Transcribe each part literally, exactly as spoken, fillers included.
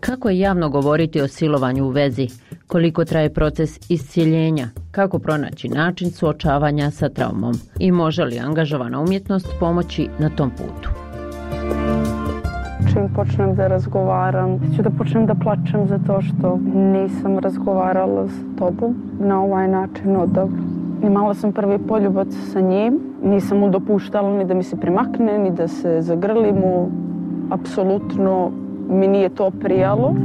Kako je javno govoriti o silovanju u vezi? Koliko traje proces iscjeljenja? Kako pronaći način suočavanja sa traumom? I može li angažovana umjetnost pomoći na tom putu? Čim počnem da razgovaram, ću da počnem da plačem zato što nisam razgovarala s tobom na ovaj način odavno. Imala sam prvi poljubac sa njim, nisam mu dopuštala ni da mi se primakne, ni da se zagrli mu. Apsolutno mi nije to prijalo.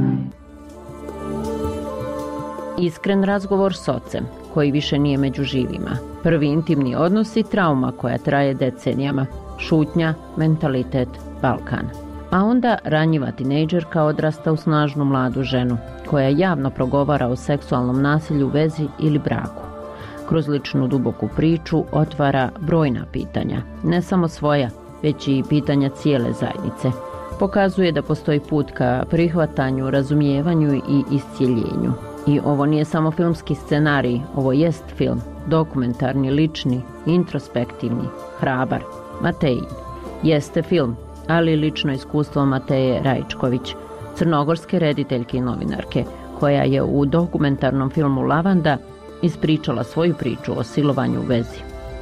Iskren razgovor s ocem, koji više nije među živima. Prvi intimni odnos i trauma koja traje decenijama. Šutnja, mentalitet, Balkan. A onda ranjiva tinejdžerka odrasta u snažnu mladu ženu, koja javno progovara o seksualnom nasilju u vezi ili braku. Kroz ličnu duboku priču otvara brojna pitanja, ne samo svoja, već i pitanja cijele zajednice. Pokazuje da postoji put ka prihvatanju, razumijevanju i iscjeljenju. I ovo nije samo filmski scenarij, ovo jest film, dokumentarni, lični, introspektivni, hrabar. Matejin jeste film, ali lično iskustvo Mateje Rajčković, crnogorske rediteljke i novinarke, koja je u dokumentarnom filmu Lavanda ispričala svoju priču o silovanju u vezi.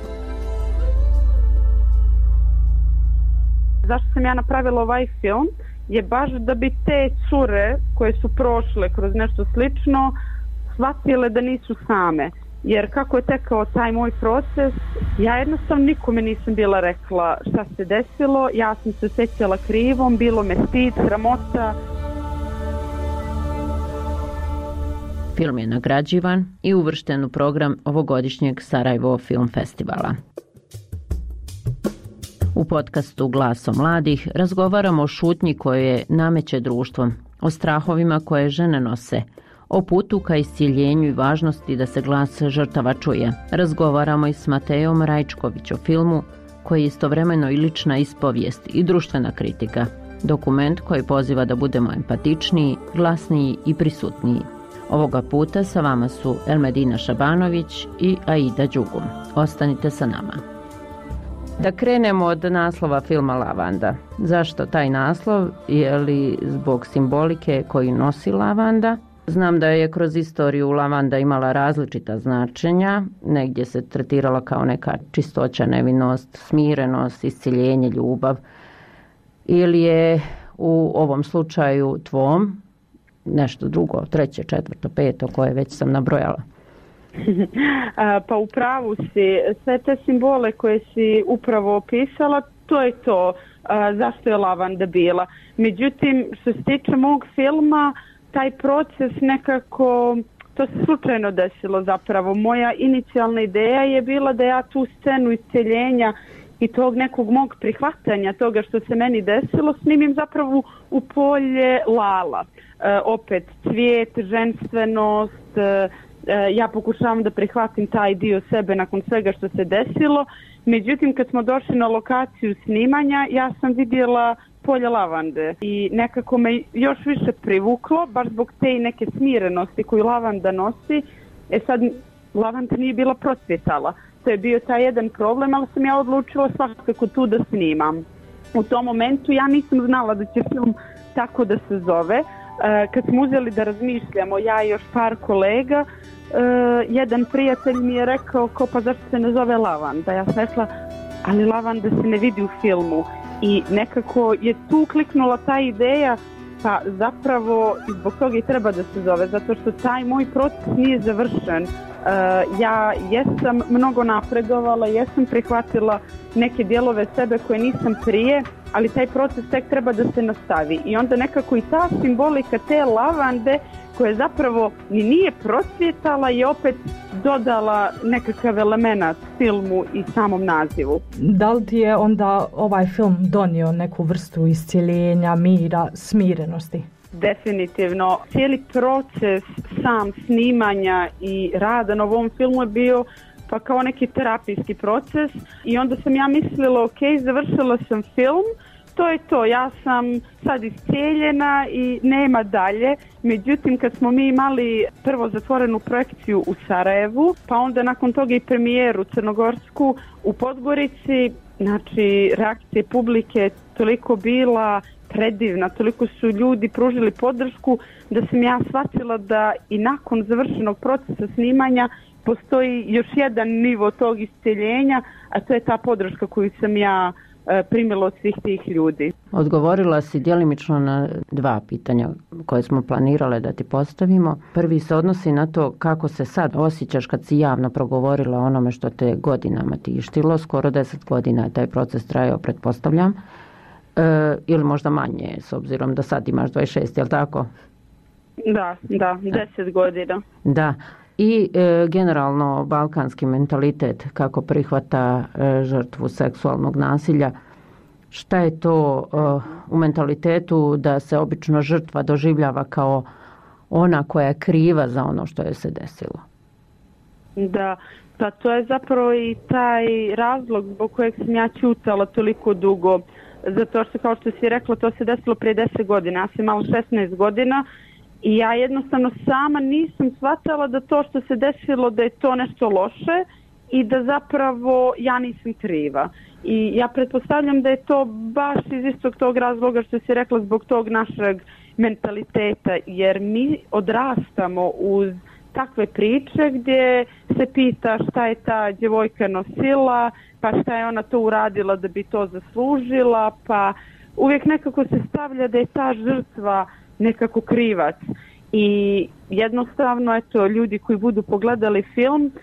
Zašto sam ja napravila ovaj film je baš da bi te cure koje su prošle kroz nešto slično shvatile da nisu same. Jer kako je tekao taj moj proces, ja jednostavno nikome nisam bila rekla šta se desilo, ja sam se osjećala krivom, bilo me stid, sramota. Film je nagrađivan i uvršten u program ovogodišnjeg Sarajevo Film Festivala. U podcastu Glasom mladih razgovaramo o šutnji koje nameće društvom, o strahovima koje žene nose, o putu ka iscjeljenju i važnosti da se glas žrtava čuje. Razgovaramo i s Matejom Rajčković o filmu koji je istovremeno i lična ispovijest i društvena kritika. Dokument koji poziva da budemo empatičniji, glasniji i prisutniji. Ovoga puta sa vama su Elmedina Šabanović i Aida Đugum. Ostanite sa nama. Da krenemo od naslova filma Lavanda. Zašto taj naslov? Je li zbog simbolike koju nosi lavanda? Znam da je kroz istoriju lavanda imala različita značenja. Negdje se tretirala kao neka čistoća, nevinost, smirenost, iscjeljenje, ljubav. Ili je u ovom slučaju tvom nešto drugo, treće, četvrto, peto, koje već sam nabrojala? Pa u pravu si, sve te simbole koje si upravo opisala, to je to a, zašto je lavanda bila. Međutim, što se tiče mog filma, taj proces nekako, to se slučajno desilo zapravo. Moja inicijalna ideja je bila da ja tu scenu iscjeljenja i tog nekog mog prihvatanja toga što se meni desilo snimim zapravo u polje Lala. E, opet cvijet, ženstvenost, e, ja pokušavam da prihvatim taj dio sebe nakon svega što se desilo. Međutim, kad smo došli na lokaciju snimanja, ja sam vidjela polje lavande i nekako me još više privuklo, baš zbog te neke smirenosti koju lavanda nosi. E sad, lavanda nije bila procvjetala. To je bio taj jedan problem, ali sam ja odlučila svakako tu da snimam. U tom momentu ja nisam znala da će film tako da se zove. Kad smo uzeli da razmišljamo, ja i još par kolega, jedan prijatelj mi je rekao ko pa zašto se ne zove Lavanda. Ja sam rekla, ali lavanda se ne vidi u filmu. I nekako je tu kliknula ta ideja, pa zapravo zbog toga i treba da se zove, zato što taj moj proces nije završen. Uh, ja jesam mnogo napredovala, jesam prihvatila neke dijelove sebe koje nisam prije, ali taj proces tek treba da se nastavi. I onda nekako i ta simbolika te lavande koja zapravo ni nije procvjetala je opet dodala nekakav element filmu i samom nazivu. Da li ti je onda ovaj film donio neku vrstu iscjeljenja, mira, smirenosti? Definitivno. Cijeli proces sam snimanja i rada na ovom filmu je bio pa kao neki terapijski proces i onda sam ja mislila ok, završila sam film, to je to, ja sam sad iscijeljena i nema dalje. Međutim, kad smo mi imali prvo zatvorenu projekciju u Sarajevu, pa onda nakon toga i premijeru crnogorsku u Podgorici, znači reakcije publike toliko bila predivna, toliko su ljudi pružili podršku da sam ja shvatila da i nakon završenog procesa snimanja postoji još jedan nivo tog isceljenja, a to je ta podrška koju sam ja primila od svih tih ljudi. Odgovorila si djelimično na dva pitanja koje smo planirale da ti postavimo. Prvi se odnosi na to kako se sad osjećaš kad si javno progovorila o onome što te godinama tištilo. Skoro deset godina je taj proces trajao, pretpostavljam. E, ili možda manje, s obzirom da sad imaš dvadeset šest, je li tako? Da, da, deset godina. Da. I e, generalno balkanski mentalitet kako prihvata e, žrtvu seksualnog nasilja. Šta je to e, u mentalitetu da se obično žrtva doživljava kao ona koja je kriva za ono što je se desilo? Da, pa to je zapravo i taj razlog zbog kojeg sam ja ćutala toliko dugo. Zato što, kao što si rekla, to se desilo prije deset godina. Ja sam imala šesnaest godina. I ja jednostavno sama nisam shvatala da to što se desilo da je to nešto loše i da zapravo ja nisam kriva. I ja pretpostavljam da je to baš iz istog tog razloga što si rekla zbog tog našeg mentaliteta, jer mi odrastamo uz takve priče gdje se pita šta je ta djevojka nosila, pa šta je ona to uradila da bi to zaslužila, pa uvijek nekako se stavlja da je ta žrtva nekako krivac. I jednostavno, eto, ljudi koji budu pogledali film, e,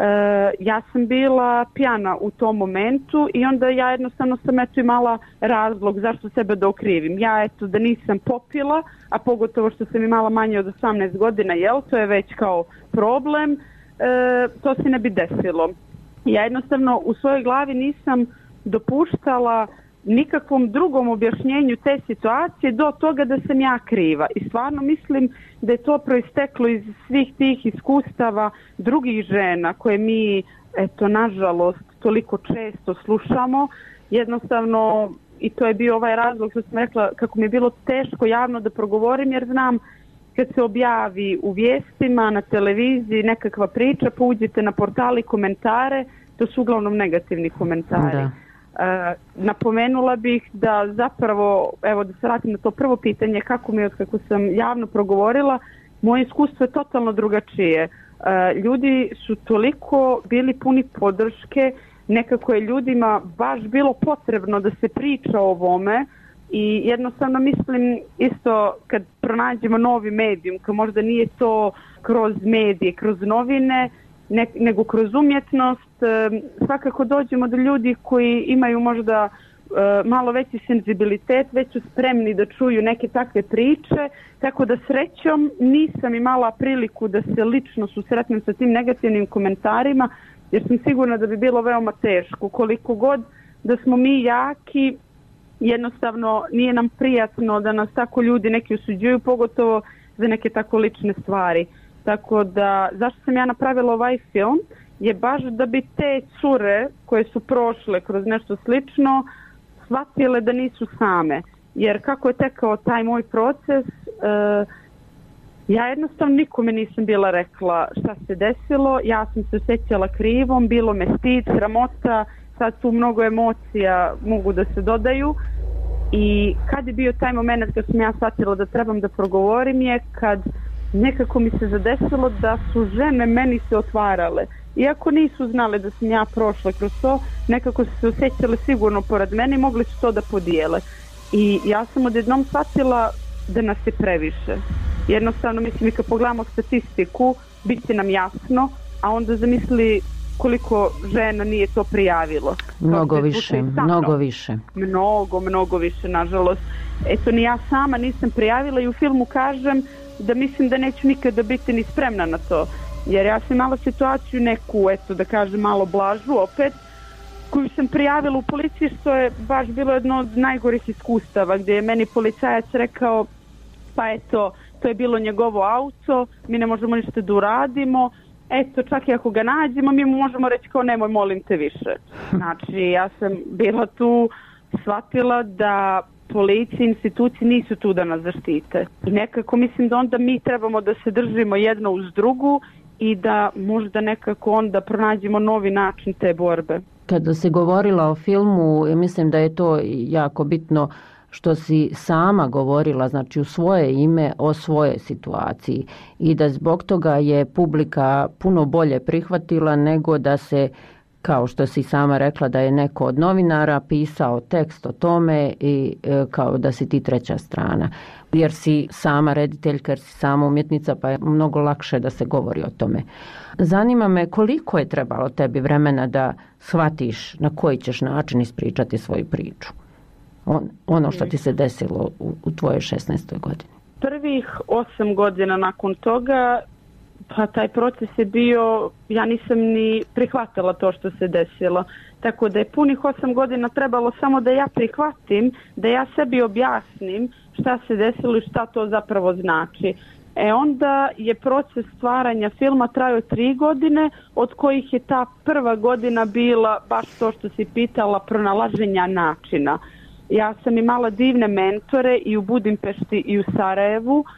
ja sam bila pijana u tom momentu i onda ja jednostavno sam eto imala razlog zašto sebe da okrivim. Ja eto da nisam popila, a pogotovo što sam imala manje od osamnaest godina, jel, to je već kao problem, e, to se ne bi desilo. Ja jednostavno u svojoj glavi nisam dopuštala nikakvom drugom objašnjenju te situacije do toga da sam ja kriva. I stvarno mislim da je to proisteklo iz svih tih iskustava drugih žena koje mi, eto, nažalost, toliko često slušamo. Jednostavno, i to je bio ovaj razlog što sam rekla kako mi je bilo teško javno da progovorim, jer znam kad se objavi u vijestima, na televiziji nekakva priča, pa uđete na portali komentare, to su uglavnom negativni komentari. Da. Uh, napomenula bih da zapravo, evo da se vratim na to prvo pitanje, kako mi je kako sam javno progovorila, moje iskustvo je totalno drugačije. Uh, ljudi su toliko bili puni podrške, nekako je ljudima baš bilo potrebno da se priča o ovome i jednostavno mislim isto kad pronađemo novi medijum, kad možda nije to kroz medije, kroz novine, Ne, nego kroz umjetnost, e, svakako dođemo do ljudi koji imaju možda e, malo veći senzibilitet, već su spremni da čuju neke takve priče, tako da srećom nisam imala priliku da se lično susretnem sa tim negativnim komentarima, jer sam sigurna da bi bilo veoma teško. Koliko god da smo mi jaki, jednostavno nije nam prijatno da nas tako ljudi neki osuđuju, pogotovo za neke tako lične stvari. Tako da, zašto sam ja napravila ovaj film, je baš da bi te cure koje su prošle kroz nešto slično shvatile da nisu same. Jer kako je tekao taj moj proces, uh, ja jednostavno nikome nisam bila rekla šta se desilo, ja sam se osjećala krivom, bilo me stid, sramota, sad tu mnogo emocija mogu da se dodaju. I kad je bio taj moment kad sam ja shvatila da trebam da progovorim je kad nekako mi se zadesilo da su žene meni se otvarale. Iako nisu znale da sam ja prošla kroz to, nekako su se osjećale sigurno pored mene i mogli su to da podijele. I ja sam odjednom shvatila da nas je previše. Jednostavno, mislim, i kad pogledamo statistiku, bit će nam jasno, a onda zamisli koliko žena nije to prijavilo. Mnogo više, mnogo više. Mnogo, mnogo više, nažalost. Eto, ni ja sama nisam prijavila i u filmu kažem da mislim da neću nikada biti ni spremna na to. Jer ja sam imala situaciju neku, eto da kažem malo blažu opet, koju sam prijavila u policiji, što je baš bilo jedno od najgorih iskustava, gdje je meni policajac rekao, pa eto, to je bilo njegovo auto, mi ne možemo ništa da uradimo, eto, čak i ako ga nađemo, mi mu možemo reći kao nemoj, molim te više. Znači, ja sam bila tu, shvatila da policija, institucije nisu tu da nas zaštite. I nekako mislim da onda mi trebamo da se držimo jedno uz drugu i da možda nekako onda pronađemo novi način te borbe. Kada si govorila o filmu, mislim da je to jako bitno što si sama govorila, znači u svoje ime o svojoj situaciji i da zbog toga je publika puno bolje prihvatila nego da se, kao što si sama rekla, da je neko od novinara pisao tekst o tome i e, kao da si ti treća strana. Jer si sama rediteljka, jer si sama umjetnica, pa je mnogo lakše da se govori o tome. Zanima me koliko je trebalo tebi vremena da shvatiš na koji ćeš način ispričati svoju priču. On, ono što ti se desilo u, u tvojoj šesnaestoj godini. Prvih osam godina nakon toga, pa taj proces je bio, ja nisam ni prihvatila to što se desilo. Tako da je punih osam godina trebalo samo da ja prihvatim, da ja sebi objasnim šta se desilo i šta to zapravo znači. E onda je proces stvaranja filma trajao tri godine, od kojih je ta prva godina bila baš to što si pitala, pronalaženja načina. Ja sam imala divne mentore i u Budimpešti i u Sarajevu, uh,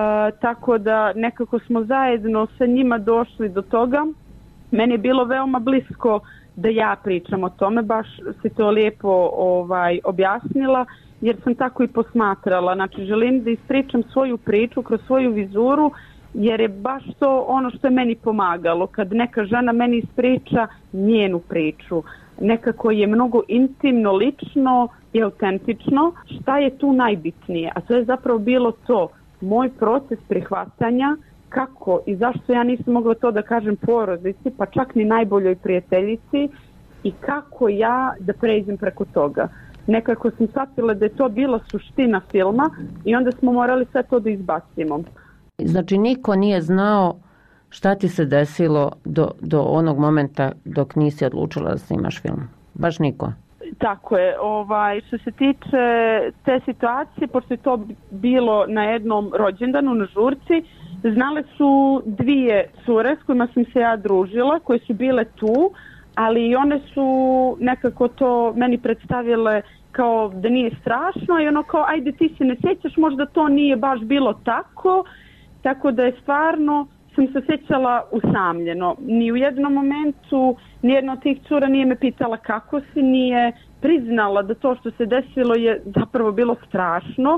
tako da nekako smo zajedno sa njima došli do toga. Meni je bilo veoma blisko da ja pričam o tome, baš si to lijepo ovaj, objasnila, jer sam tako i posmatrala. Znači, želim da ispričam svoju priču kroz svoju vizuru, jer je baš to ono što je meni pomagalo. Kad neka žena meni ispriča njenu priču, nekako je mnogo intimno, lično i autentično. Šta je tu najbitnije? A to je zapravo bilo to, moj proces prihvatanja, kako i zašto ja nisam mogla to da kažem porodici, pa čak ni najboljoj prijateljici, i kako ja da pređem preko toga. Nekako sam shvatila da je to bila suština filma i onda smo morali sve to da izbacimo. Znači niko nije znao šta ti se desilo do, do onog momenta dok nisi odlučila da snimaš film? Baš niko? Tako je. Ovaj, što se tiče te situacije, pošto je to bilo na jednom rođendanu na žurci, znale su dvije cure s kojima sam se ja družila, koje su bile tu, ali i one su nekako to meni predstavile kao da nije strašno i ono kao ajde ti se ne sjećaš, možda to nije baš bilo tako, tako da je stvarno sam se sjećala usamljeno. Ni u jednom momentu nijedna od tih cura nije me pitala kako si, nije priznala da to što se desilo je zapravo bilo strašno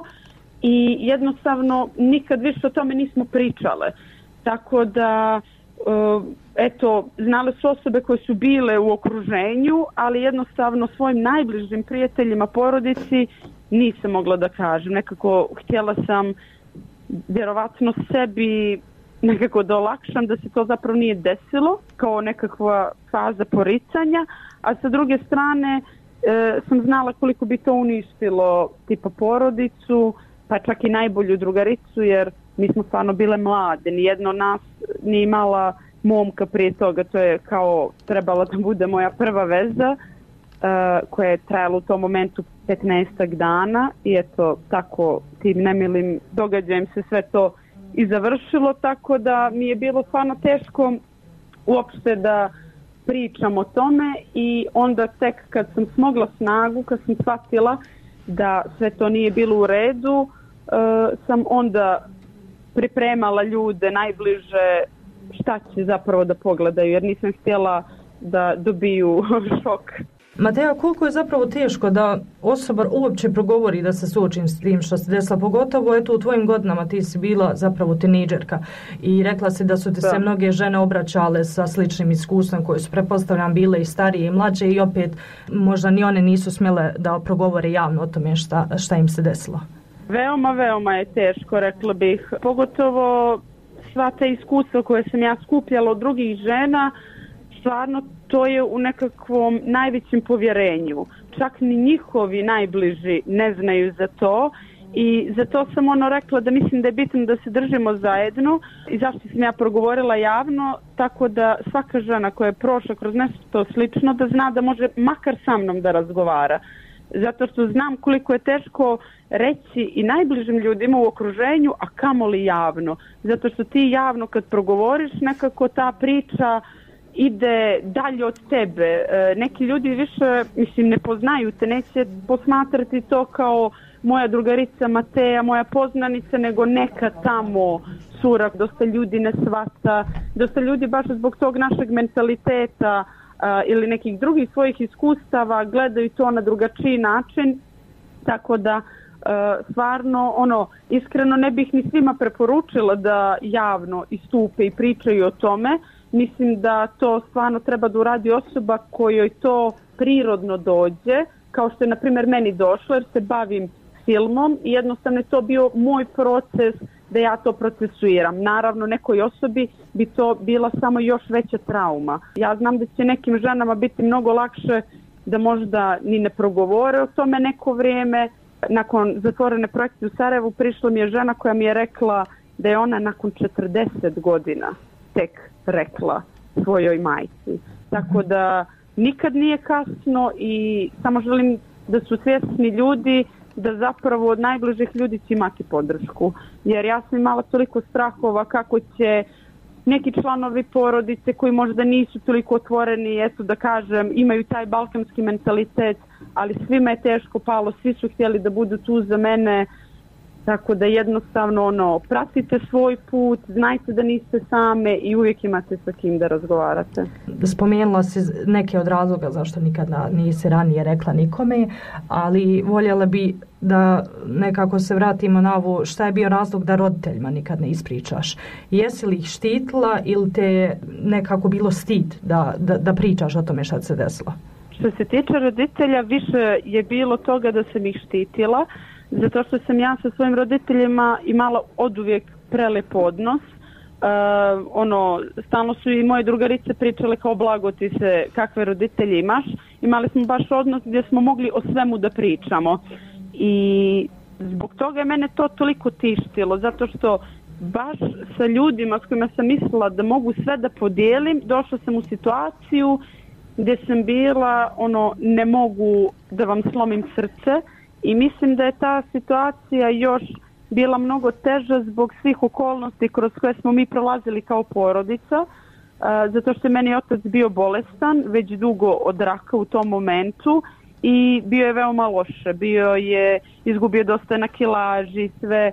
i jednostavno nikad više o tome nismo pričale. Tako da Uh, eto, znale su osobe koje su bile u okruženju, ali jednostavno svojim najbližim prijateljima, porodici nisam mogla da kažem. Nekako htjela sam vjerovatno sebi nekako da olakšam da se to zapravo nije desilo kao nekakva faza poricanja, a sa druge strane e, sam znala koliko bi to uništilo tipa porodicu, pa čak i najbolju drugaricu, jer mi smo stvarno bile mlade, nijedno od nas nije imala momka prije toga, to je kao trebala da bude moja prva veza uh, koja je trajala u tom momentu petnaestak dana i eto tako tim nemilim događajem se sve to i završilo, tako da mi je bilo stvarno teško uopšte da pričam o tome i onda tek kad sam smogla snagu, kad sam shvatila da sve to nije bilo u redu, uh, sam onda pripremala ljude najbliže šta će zapravo da pogledaju, jer nisam htjela da dobiju šok. Mateja, koliko je zapravo teško da osoba uopće progovori da se suočim s tim što se desilo, pogotovo eto u tvojim godinama ti si bila zapravo tinejdžerka i rekla si da su ti se mnoge žene obraćale sa sličnim iskustvom koje su pretpostavljam bile i starije i mlađe i opet možda ni one nisu smjele da progovore javno o tome šta, šta im se desilo. Veoma, veoma je teško, rekla bih. Pogotovo sva ta iskustva koje sam ja skupljala od drugih žena, stvarno to je u nekakvom najvećem povjerenju. Čak ni njihovi najbliži ne znaju za to i zato sam ono rekla da mislim da je bitno da se držimo zajedno i zašto sam ja progovorila javno, tako da svaka žena koja je prošla kroz nešto slično da zna da može makar sa mnom da razgovara. Zato što znam koliko je teško reći i najbližim ljudima u okruženju, a kamoli javno. Zato što ti javno kad progovoriš, nekako ta priča ide dalje od tebe. E, neki ljudi više, mislim, ne poznaju te, neće posmatrati to kao moja drugarica Mateja, moja poznanica, nego neka tamo cura. Dosta ljudi ne shvata, dosta ljudi baš zbog tog našeg mentaliteta ili nekih drugih svojih iskustava gledaju to na drugačiji način, tako da stvarno ono iskreno ne bih ni svima preporučila da javno istupe i pričaju o tome. Mislim da to stvarno treba da uradi osoba kojoj to prirodno dođe, kao što je na primjer meni došlo jer se bavim filmom i jednostavno je to bio moj proces da ja to procesuiram. Naravno nekoj osobi bi to bila samo još veća trauma. Ja znam da će nekim ženama biti mnogo lakše da možda ni ne progovore o tome neko vrijeme. Nakon zatvorene projekcije u Sarajevu prišla mi je žena koja mi je rekla da je ona nakon četrdeset godina tek rekla svojoj majci. Tako da nikad nije kasno i samo želim da su svjesni ljudi da zapravo od najbližih ljudi će imati podršku. Jer ja sam imala toliko strahova kako će neki članovi porodice koji možda nisu toliko otvoreni, eto da kažem, imaju taj balkanski mentalitet, ali svima je teško palo, svi su htjeli da budu tu za mene, tako da jednostavno ono, pratite svoj put, znajte da niste same i uvijek imate sa kim da razgovarate. Spomenula si neke od razloga zašto nikada nisi ranije rekla nikome, ali voljela bi da nekako se vratimo na ovo šta je bio razlog da roditeljima nikad ne ispričaš. Jesi li ih štitila ili te nekako bilo stid da, da, da pričaš o tome šta se desilo? Što se tiče roditelja, više je bilo toga da sam ih štitila, zato što sam ja sa svojim roditeljima imala oduvijek prelep odnos. Uh, ono, stalno su i moje drugarice pričale kao blago ti se kakve roditelje imaš. Imali smo baš odnos gdje smo mogli o svemu da pričamo. I zbog toga je mene to toliko tištilo, zato što baš sa ljudima s kojima sam mislila da mogu sve da podijelim, došla sam u situaciju gdje sam bila, ono, ne mogu da vam slomim srce i mislim da je ta situacija još bila mnogo teža zbog svih okolnosti kroz koje smo mi prolazili kao porodica, zato što je meni otac bio bolestan već dugo od raka u tom momentu i bio je veoma loše, bio je, izgubio dosta na kilaži, sve.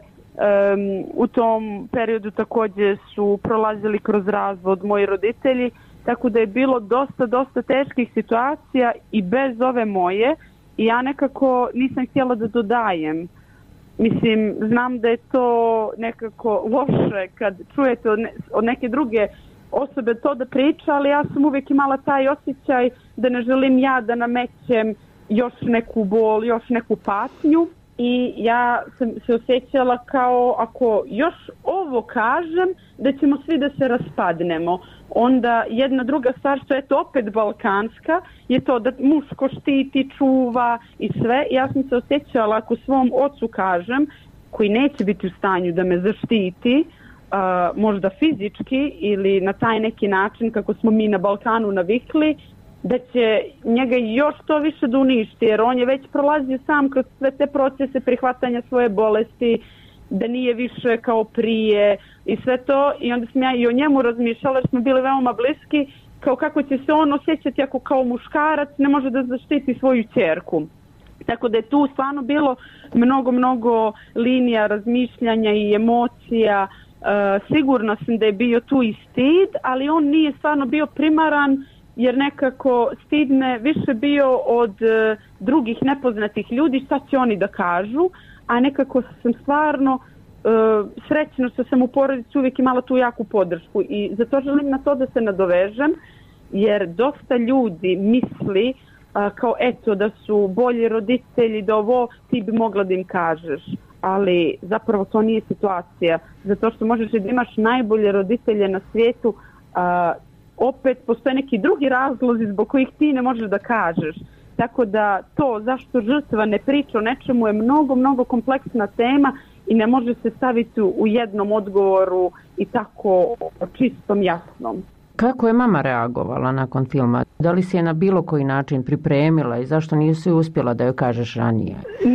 Um, u tom periodu također su prolazili kroz razvod moji roditelji, tako da je bilo dosta, dosta teških situacija i bez ove moje i ja nekako nisam htjela da dodajem. Mislim, znam da je to nekako loše kad čujete od, ne, od neke druge osobe to da priča, ali ja sam uvijek imala taj osjećaj da ne želim ja da namećem još neku bol, još neku patnju. I ja sam se osjećala kao ako još ovo kažem da ćemo svi da se raspadnemo. Onda jedna druga stvar što je to opet balkanska je to da muško štiti, čuva i sve. Ja sam se osjećala ako svom ocu kažem koji neće biti u stanju da me zaštiti, uh, možda fizički ili na taj neki način kako smo mi na Balkanu navikli, da će njega još to više da uništi, jer on je već prolazio sam kroz sve te procese prihvatanja svoje bolesti, da nije više kao prije i sve to. I onda sam ja i o njemu razmišljala, jer smo bili veoma bliski, kao kako će se on osjećati ako kao muškarac ne može da zaštiti svoju ćerku. Tako da je tu stvarno bilo mnogo, mnogo linija razmišljanja i emocija. E, sigurna sam da je bio tu i stid, ali on nije stvarno bio primaran, jer nekako stid me više bio od e, drugih nepoznatih ljudi, šta će oni da kažu, a nekako sam stvarno e, srećna što sam u porodici uvijek imala tu jaku podršku i zato želim na to da se nadovežem, jer dosta ljudi misli a, kao eto da su bolji roditelji, da ovo ti bi mogla da im kažeš, ali zapravo to nije situacija, zato što možeš da imaš najbolje roditelje na svijetu, a, opet postoje neki drugi razlozi zbog kojih ti ne možeš da kažeš. Tako da to zašto žrtva ne priča o nečemu je mnogo, mnogo kompleksna tema i ne može se staviti u jednom odgovoru i tako čistom jasnom. Kako je mama reagovala nakon filma? Da li si je na bilo koji način pripremila i zašto nisi uspjela da joj kažeš ranije?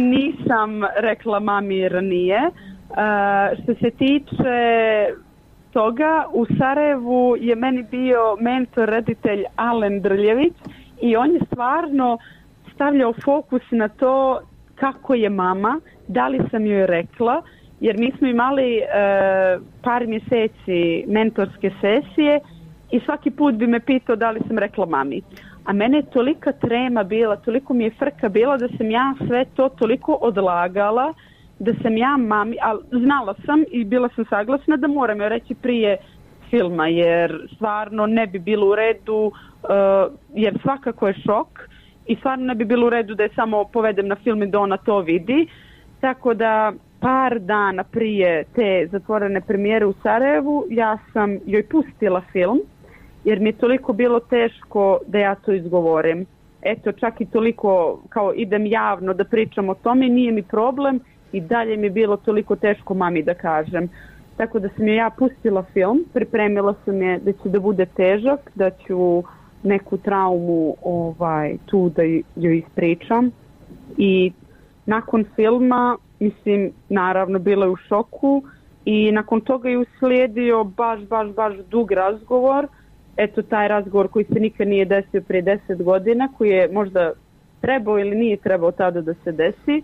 Nisam rekla mami ranije. Uh, što se tiče toga, u Sarajevu je meni bio mentor, reditelj Alen Drljević i on je stvarno stavljao fokus na to kako je mama, da li sam joj rekla, jer mi smo imali e, par mjeseci mentorske sesije i svaki put bi me pitao da li sam rekla mami. a mene je tolika trema bila, toliko mi je frka bila da sam ja sve to toliko odlagala, da sam ja mami, ali znala sam i bila sam saglasna da moram joj reći prije filma, jer stvarno ne bi bilo u redu, uh, jer svakako je šok i stvarno ne bi bilo u redu da je samo povedem na film i da ona to vidi. Tako da par dana prije te zatvorene premijere u Sarajevu ja sam joj pustila film, jer mi je toliko bilo teško da ja to izgovorim. Eto, čak i toliko kao idem javno da pričam o tome, nije mi problem i dalje mi je bilo toliko teško mami da kažem. Tako da sam joj ja pustila film, pripremila sam je da će da bude težak, da ću neku traumu ovaj, tu da joj ispričam. I nakon filma, mislim, naravno bila je u šoku i nakon toga je uslijedio baš, baš, baš dug razgovor. Eto, taj razgovor koji se nikad nije desio prije deset godina, koji je možda trebao ili nije trebao tada da se desi.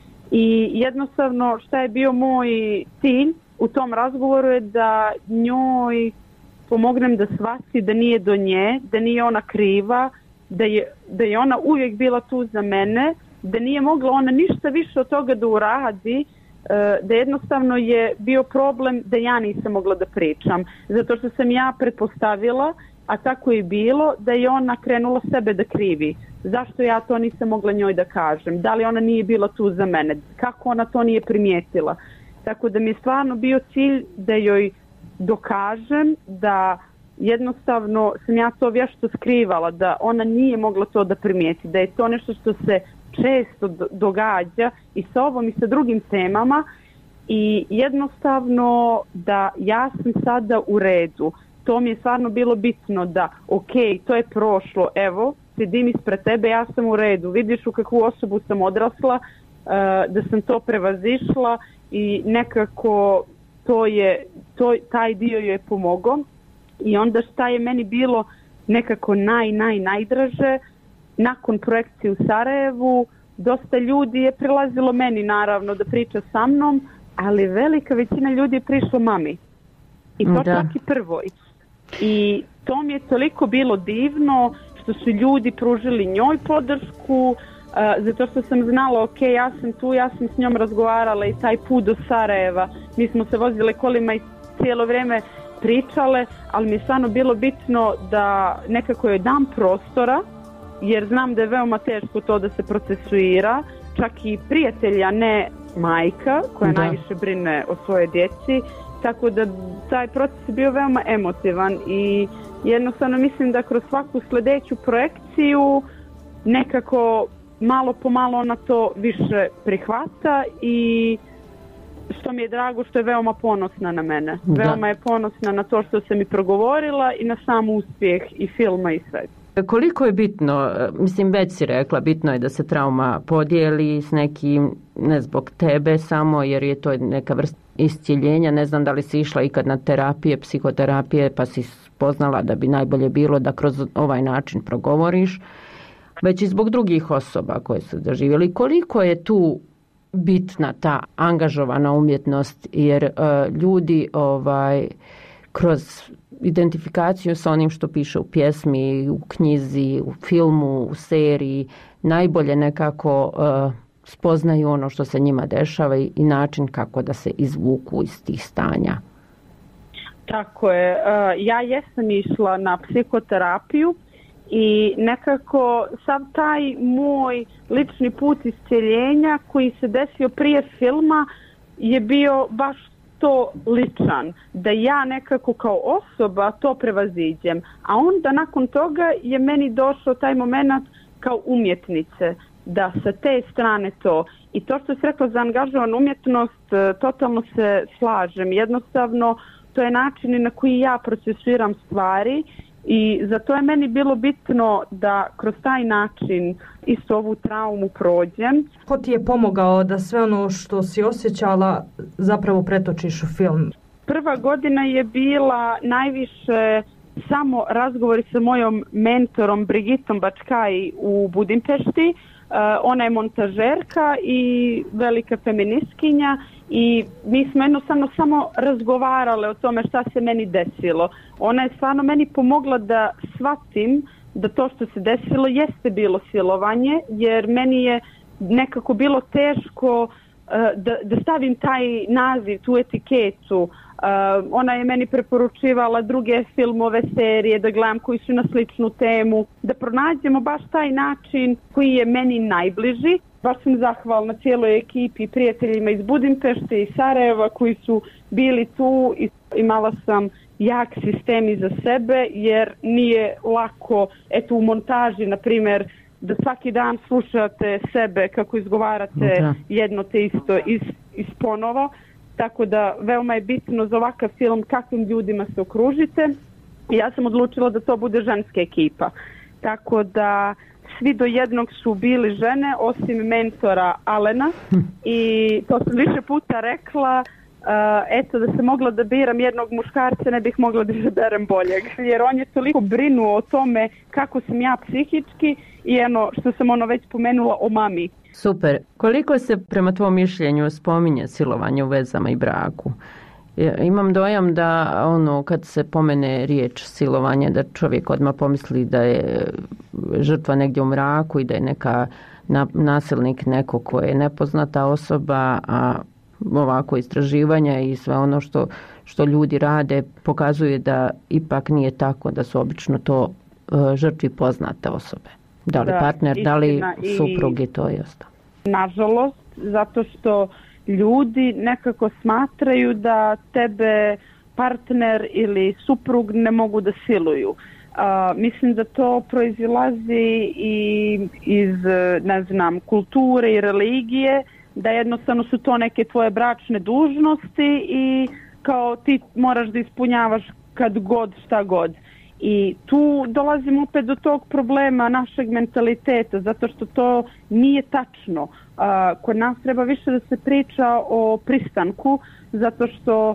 I jednostavno šta je bio moj cilj u tom razgovoru je da njoj pomognem da shvati da nije do nje, da nije ona kriva, da je, da je ona uvijek bila tu za mene, da nije mogla ona ništa više od toga da uradi, da jednostavno je bio problem da ja nisam mogla da pričam. Zato što sam ja pretpostavila, a tako je bilo, da je ona krenula sebe da krivi. Zašto ja to nisam mogla njoj da kažem? Da li ona nije bila tu za mene? Kako ona to nije primijetila? Tako da mi je stvarno bio cilj da joj dokažem da jednostavno sam ja to vješto skrivala, da ona nije mogla to da primijeti, da je to nešto što se često događa i sa ovom i sa drugim temama i jednostavno da ja sam sada u redu. To mi je stvarno bilo bitno da ok, to je prošlo, evo, sedim ispred tebe, ja sam u redu, vidiš u kakvu osobu sam odrasla, da sam to prevazišla i nekako to je, to, taj dio joj je pomogao. I onda šta je meni bilo nekako naj, naj, najdraže, nakon projekcije u Sarajevu, dosta ljudi je prilazilo meni naravno da priča sa mnom, ali velika većina ljudi je prišla mami. I to da. Čak i prvoj. I to mi je toliko bilo divno što su ljudi pružili njoj podršku, Uh, zato što sam znala, ok, ja sam tu, ja sam s njom razgovarala i taj put do Sarajeva, mi smo se vozile kolima i cijelo vrijeme pričale, ali mi je stvarno bilo bitno da nekako joj dam prostora, jer znam da je veoma teško to da se procesuira, čak i prijatelja, ne majka, koja da. najviše brine o svojoj djeci, tako da taj proces je bio veoma emotivan i jednostavno mislim da kroz svaku sljedeću projekciju nekako malo po malo ona to više prihvata i što mi je drago što je veoma ponosna na mene. Da. Veoma je ponosna na to što sam i progovorila i na sam uspjeh i filma i sve. Koliko je bitno, mislim već si rekla, bitno je da se trauma podijeli s nekim, ne zbog tebe samo jer je to neka vrsta iscjeljenja. Ne znam da li si išla ikad na terapije, psihoterapije pa si spoznala da bi najbolje bilo da kroz ovaj način progovoriš, već i zbog drugih osoba koje su doživjeli. Koliko je tu bitna ta angažovana umjetnost, jer uh, ljudi ovaj, kroz identifikaciju sa onim što piše u pjesmi, u knjizi, u filmu, u seriji, najbolje nekako uh, spoznaju ono što se njima dešava i, i način kako da se izvuku iz tih stanja. Tako je. Uh, ja jesam išla na psihoterapiju i nekako sav taj moj lični put iscjeljenja koji se desio prije filma je bio baš to ličan, da ja nekako kao osoba to prevaziđem, a onda nakon toga je meni došao taj moment kao umjetnice, da sa te strane to. I to što se rekla za angažovanu umjetnost, totalno se slažem. Jednostavno, to je način na koji ja procesuiram stvari i zato je meni bilo bitno da kroz taj način isto ovu traumu prođem. Ko ti je pomogao da sve ono što si osjećala zapravo pretočiš u film? Prva godina je bila najviše samo razgovori sa mojom mentorom Brigitom Bačkaj u Budimpešti. Uh, ona je montažerka i velika feministkinja i mi smo jednostavno samo razgovarale o tome šta se meni desilo. Ona je stvarno meni pomogla da shvatim da to što se desilo jeste bilo silovanje, jer meni je nekako bilo teško uh, da, da stavim taj naziv, tu etiketu. Uh, ona je meni preporučivala druge filmove, serije, da gledam koji su na sličnu temu, da pronađemo baš taj način koji je meni najbliži. Baš sam zahvalna cijeloj ekipi i prijateljima iz Budimpešte i Sarajeva koji su bili tu i imala sam jak sistem iza sebe, jer nije lako, eto u montaži, na primjer, da svaki dan slušate sebe kako izgovarate da. jedno te isto iz, iz ponovo. Tako da veoma je bitno za ovakav film kakvim ljudima se okružite. I ja sam odlučila da to bude ženska ekipa. Tako da svi do jednog su bili žene, osim mentora Alena. I to sam više puta rekla, uh, eto da se mogla da biram jednog muškarca, ne bih mogla da izaberem boljeg. Jer on je toliko brinuo o tome kako sam ja psihički i eno što sam ono već pomenula o mami. Super. Koliko se prema tvom mišljenju spominje silovanje u vezama i braku? Imam dojam da ono kad se pomene riječ silovanje da čovjek odmah pomisli da je žrtva negdje u mraku i da je neka nasilnik neko ko je nepoznata osoba, a ovako istraživanja i sve ono što, što ljudi rade pokazuje da ipak nije tako, da su obično to žrtvi poznate osobe. Da li da, partner, istina, da li suprug i to i ostalo. Nažalost, zato što ljudi nekako smatraju da tebe partner ili suprug ne mogu da siluju. Uh, mislim da to proizilazi i iz, ne znam, kulture i religije, da jednostavno su to neke tvoje bračne dužnosti i kao ti moraš da ispunjavaš kad god, šta god. I tu dolazimo opet do tog problema našeg mentaliteta, zato što to nije tačno. Uh, kod nas treba više da se priča o pristanku, zato što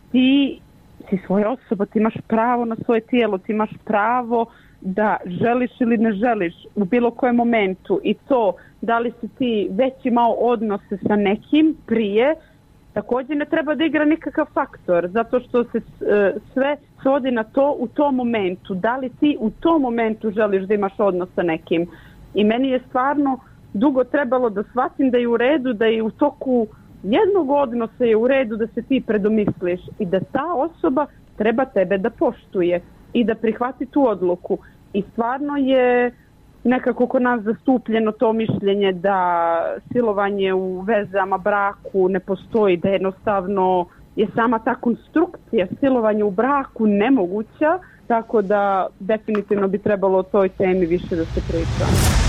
ti si svoja osoba, ti imaš pravo na svoje tijelo, ti imaš pravo da želiš ili ne želiš u bilo kojem momentu. I to da li si ti već imao odnose sa nekim prije, također ne treba da igra nikakav faktor, zato što se sve svodi na to u tom momentu. Da li ti u tom momentu želiš da imaš odnos sa nekim? I meni je stvarno dugo trebalo da shvatim da je u redu, da je u toku jednog odnosa je u redu da se ti predomisliš i da ta osoba treba tebe da poštuje i da prihvati tu odluku. I stvarno je nekako kod nas zastupljeno to mišljenje da silovanje u vezama, braku ne postoji, da jednostavno je sama ta konstrukcija silovanja u braku nemoguća, tako da definitivno bi trebalo o toj temi više da se priča.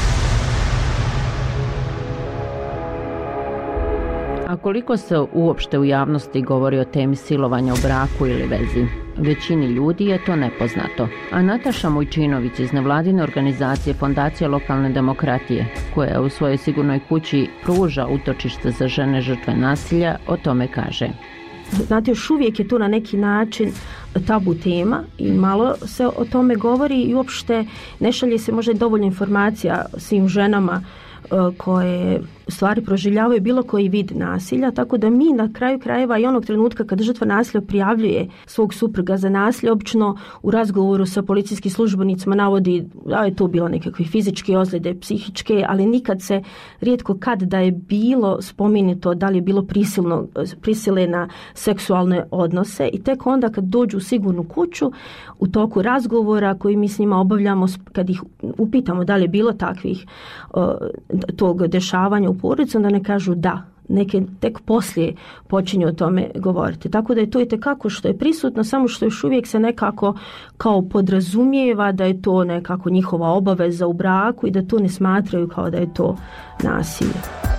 A koliko se uopšte u javnosti govori o temi silovanja u braku ili vezi? Većini ljudi je to nepoznato. A Nataša Mujčinović iz nevladine organizacije Fondacija lokalne demokratije, koja u svojoj sigurnoj kući pruža utočište za žene žrtve nasilja, o tome kaže. Znate, još uvijek je to na neki način tabu tema i malo se o tome govori i uopšte ne šalje se možda dovoljno informacija svim ženama koje u stvari proživljavaju bilo koji vid nasilja, tako da mi na kraju krajeva i onog trenutka kad žrtva nasilja prijavljuje svog supruga za nasilje, obično u razgovoru sa policijskim službenicima navodi da je to bilo nekakve fizičke ozljede, psihičke, ali nikad se rijetko kad da je bilo spomenuto da li je bilo prisilno, prisile na seksualne odnose i tek onda kad dođu u sigurnu kuću u toku razgovora koji mi s njima obavljamo, kad ih upitamo da li je bilo takvih uh, tog dešavanja u porodici, onda ne kažu da. Neke tek poslije počinju o tome govoriti. Tako da je to itekako što je prisutno, samo što još uvijek se nekako kao podrazumijeva da je to nekako njihova obaveza u braku i da to ne smatraju kao da je to nasilje.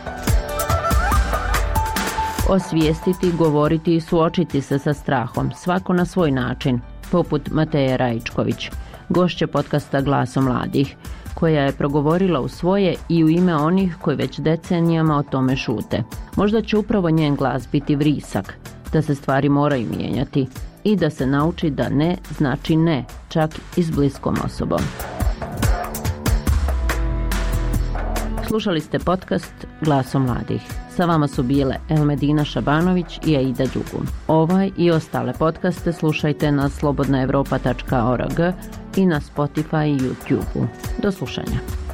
Osvijestiti, govoriti i suočiti se sa strahom, svako na svoj način, poput Mateje Rajičković, gošće podcasta Glasom mladih, koja je progovorila u svoje i u ime onih koji već decenijama o tome šute. Možda će upravo njen glas biti vrisak, da se stvari moraju mijenjati i da se nauči da ne znači ne, čak i s bliskom osobom. Slušali ste podcast Glasom mladih. Sa vama su bile Elmedina Šabanović i Aida Đugum. Ovaj i ostale podcaste slušajte na slobodna evropa tačka org i na Spotify i YouTube. Do slušanja.